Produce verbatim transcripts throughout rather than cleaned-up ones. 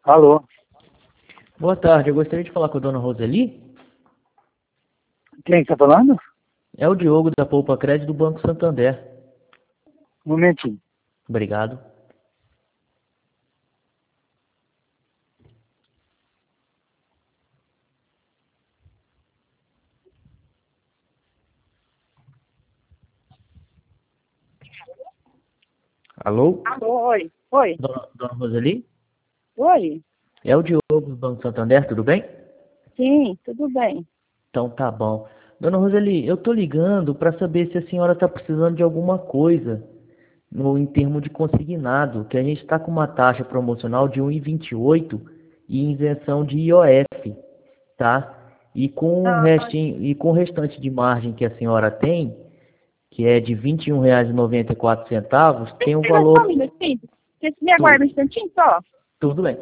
Alô? Boa tarde, eu gostaria de falar com a dona Roseli. Quem está falando? É o Diogo da Poupa Crédito do Banco Santander. Um momentinho. Obrigado. Alô? Alô, oi. Oi. Dona, dona Roseli? Oi. É o Diogo do Banco Santander, tudo bem? Sim, tudo bem. Então tá bom. Dona Roseli, eu tô ligando para saber se a senhora está precisando de alguma coisa no, em termos de consignado, que a gente está com uma taxa promocional de um vírgula vinte e oito e isenção de I O F, tá? E com o Ah, restinho, e com o restante de margem que a senhora tem, que é de vinte e um reais e noventa e quatro centavos, tem um espera só um valor... minutinho. Você me aguarda um instantinho só? Tudo bem.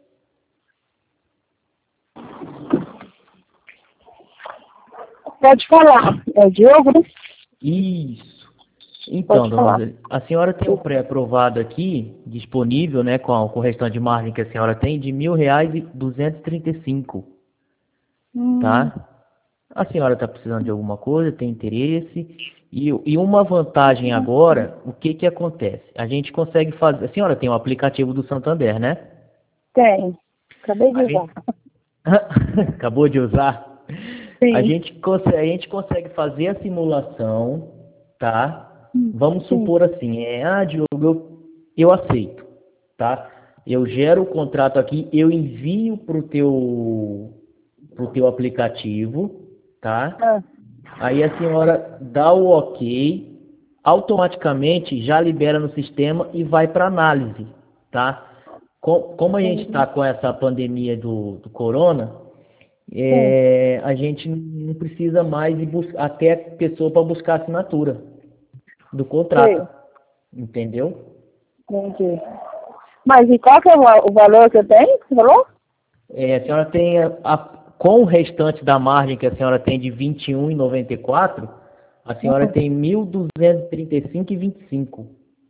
Pode falar. É o Diogo, né? Isso. Então, Pode dona falar. Roseli, a senhora tem um pré-aprovado aqui, disponível, né, com, a, com o restante de margem que a senhora tem, de mil reais e duzentos e trinta e cinco, Hum, tá? A senhora está precisando de alguma coisa, tem interesse, e, e uma vantagem agora, o que que acontece? A gente consegue fazer, a senhora tem o aplicativo do Santander, né? tem. Acabei de A usar. gente, acabou de usar? A Sim. gente, consegue, a gente consegue fazer a simulação, tá? Hum, Vamos Sim. supor assim, é, ah, Diogo, eu, eu aceito, tá? Eu gero o contrato aqui, eu envio pro teu, pro teu aplicativo, tá? Ah, Aí a senhora dá o ok, automaticamente já libera no sistema e vai para análise, tá? Com- Como a gente está sim. com essa pandemia do, do corona, Sim. é, a gente não precisa mais ir bus- até a pessoa para buscar a assinatura do contrato, Sei. entendeu? Entendi. Mas e qual que é o, va- o valor que eu tenho? Você falou? É, a senhora tem, a, a- com o restante da margem que a senhora tem de vinte e um reais e noventa e quatro, a senhora Hum. tem mil duzentos e trinta e cinco reais e vinte e cinco.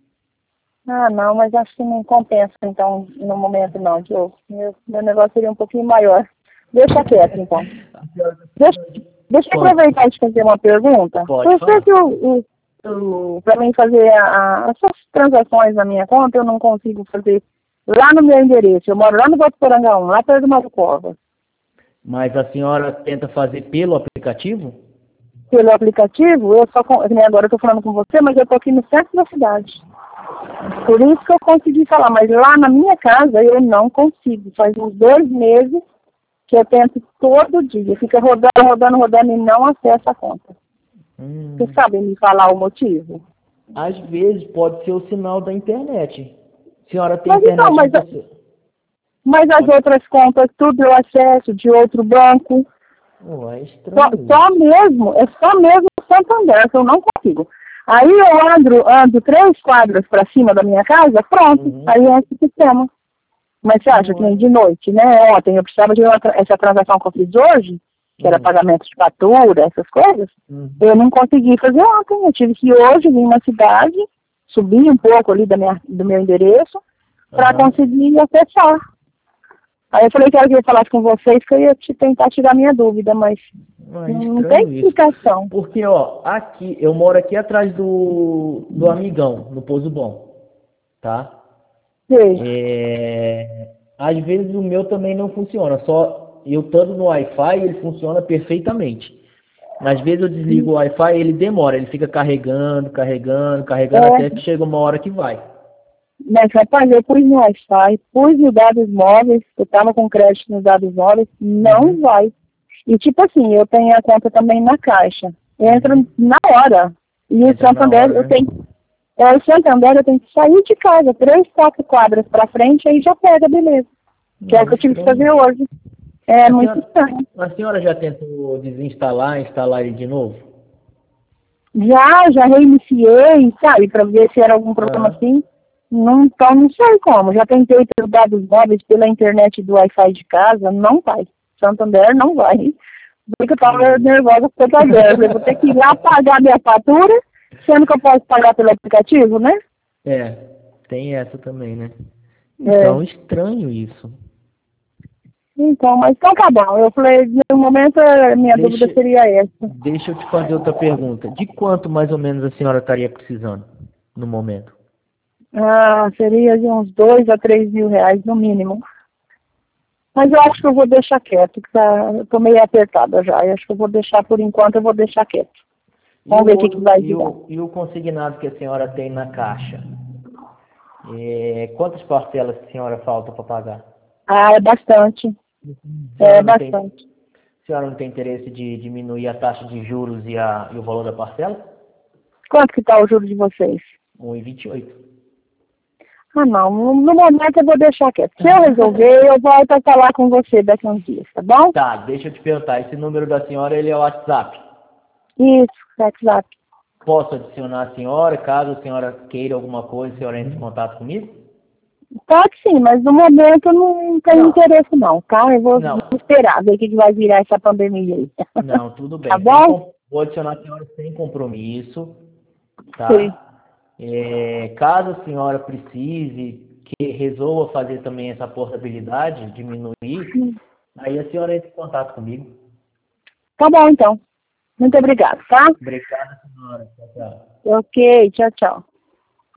Ah, não, mas acho que não compensa, então, no momento não, Diogo. Meu, meu negócio seria um pouquinho maior. Deixa quieto, então. A senhora tá Deixa, precisando de deixa eu quanto? aproveitar e te fazer uma pergunta. Pode Por que falar. que o, o, o, para mim fazer a, a- essas transações na minha conta, eu não consigo fazer lá no meu endereço? Eu moro lá no Votuporanga um, lá perto do Mato Cova. Mas a senhora tenta fazer pelo aplicativo? Pelo aplicativo, eu só, con- que nem agora eu estou falando com você, mas eu estou aqui no centro da cidade. Por isso que eu consegui falar, mas lá na minha casa eu não consigo. Faz uns dois meses que eu tento todo dia. Fica rodando, rodando, rodando e não acessa a conta. Hum, Você sabe me falar o motivo? às vezes pode ser o sinal da internet. A senhora tem Mas então, internet mas, no seu... mas as Pode... outras contas, tudo eu acesso de outro banco. Oh, é Só, estranho só isso. mesmo, é só mesmo o Santander, que eu não consigo. Aí eu ando, ando três quadras para cima da minha casa, pronto. Uhum. Aí é esse sistema. Mas você acha que nem Não é. de noite, né? Ontem eu precisava de uma, tra- essa transação que eu fiz hoje, que era Hum. pagamento de fatura, essas coisas. Uhum. Eu não consegui fazer ontem. Eu tive que ir hoje vir na cidade, subir um pouco ali da minha, do meu endereço, para Aham. conseguir acessar. Aí eu falei que era que eu falasse com vocês, que eu ia te tentar tirar minha dúvida, mas Não, é não, não tem estranho isso. explicação. Porque, ó, aqui, eu moro aqui atrás do, do Amigão, no Pouso Bom, tá? Sei. É, às vezes o meu também não funciona, só eu estando no Wi-Fi ele funciona perfeitamente. Às vezes eu desligo o Wi-Fi e ele demora, ele fica carregando, carregando, carregando É, até que chega uma hora que vai. mas rapaz, eu pus no Wi-Fi, pus nos dados móveis, eu estava com crédito nos dados móveis, não Uhum. vai. E tipo assim, eu tenho a conta também na Caixa. Entra Uhum. na hora. E o Entra na Santander, hora, eu né? tenho. É, o Santander eu tenho que sair de casa, três, quatro quadras para frente, aí já pega, beleza. Que é Não, o é que eu tive que estranho. fazer hoje. É A muito senhora, estranho. a senhora já tentou desinstalar, instalar ele de novo? Já, já reiniciei, sabe, para ver se era algum problema Aham. assim. Não, então não sei como. Já tentei pelos dados móveis pela internet do Wi-Fi de casa, não vai. Santander não vai. Porque eu tava Hum. nervosa com o Santander. Eu falei, vou ter que ir lá pagar minha fatura, sendo que eu posso pagar pelo aplicativo, né? É, tem essa também, né? É. Então, estranho isso. Então, mas então tá bom. Eu falei, no momento, a minha Deixa- dúvida seria essa. Deixa eu te fazer outra pergunta. De quanto mais ou menos a senhora estaria precisando no momento? Ah, seria de uns dois a três mil reais no mínimo. Mas eu acho que eu vou deixar quieto, que tá, eu tô meio apertada já. Eu acho que eu vou deixar, por enquanto, eu vou deixar quieto. Vamos E ver o o que, que outro- vai e virar. o, e o consignado que a senhora tem na caixa? É, quantas parcelas a senhora falta para pagar? Ah, é bastante. A senhora É não tem, bastante. a senhora não tem interesse de diminuir a taxa de juros e, a, e o valor da parcela? Quanto que tá o juro de vocês? um vírgula vinte e oito. Ah, não. No no momento eu vou deixar quieto. Se eu resolver, eu volto a falar com você daqui a uns dias, tá bom? Tá, deixa eu te perguntar. Esse número da senhora, ele é o WhatsApp. Isso, WhatsApp. Posso adicionar a senhora, caso a senhora queira alguma coisa, a senhora entre em contato comigo? Pode sim, mas no momento eu não tenho Não. interesse não, tá? Eu vou, Não. vou esperar, ver o que, que vai virar essa pandemia aí. Não, tudo bem. Tá Sem bom? com- Vou adicionar a senhora sem compromisso, tá? Sim. É, caso a senhora precise, que resolva fazer também essa portabilidade, diminuir, aí a senhora entra em contato comigo. Tá bom, então. Muito obrigado, tá? Obrigado, senhora. Tchau, tchau. Ok, tchau, tchau.